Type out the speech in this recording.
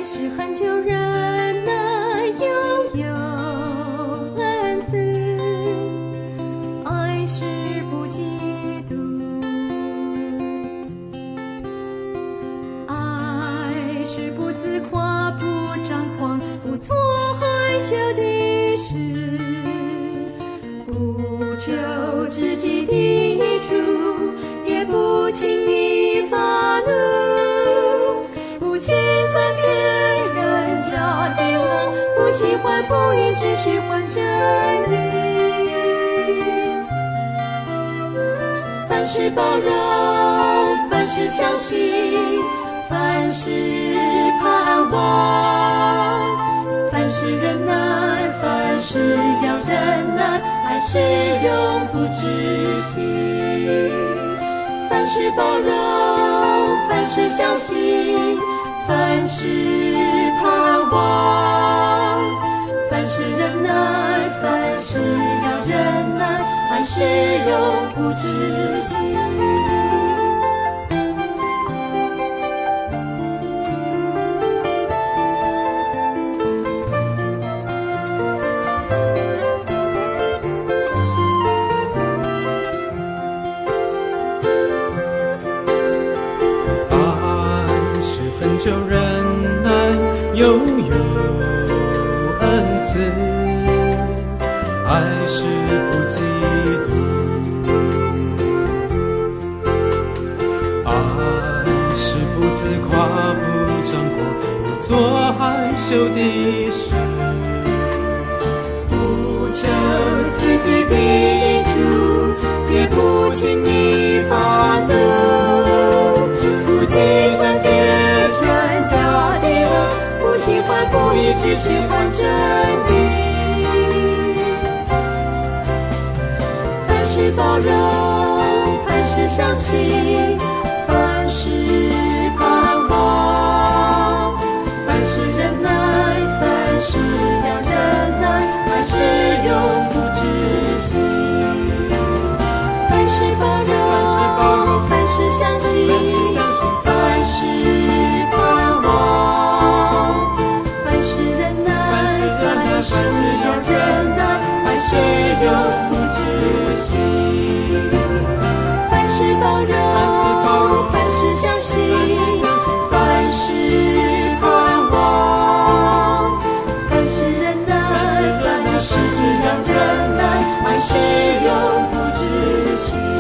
是恒久忍耐，又有恩慈，爱是不嫉妒，爱是不自夸，不张狂，不做害羞的事，不求自己的益处，也不轻易发怒，不计算别人家的恶，不喜欢不义，只喜欢真理。凡事包容，凡事相信，凡事盼望，凡事忍耐，凡事要忍耐，爱是永不止息。凡事包容，凡事相信，凡事盼望，凡事忍耐，凡事要忍耐，爱是永不止息。 就忍耐，又有恩慈，爱是不嫉妒，爱是不自夸，不张狂，不做害羞的事， 不求自己的益处，也不轻易发怒，不计算别人家的恶，不喜欢不义，只喜欢真理。凡事包容，凡事相信，凡事盼望，凡事忍耐，凡事要忍耐，爱是永不止息。凡事包容，凡事相信，凡事盼望，凡事忍耐，凡事要忍耐，爱是永不止息。凡事包容，凡事相信，凡事盼望，凡事忍耐，凡事要忍耐，爱是永不止息。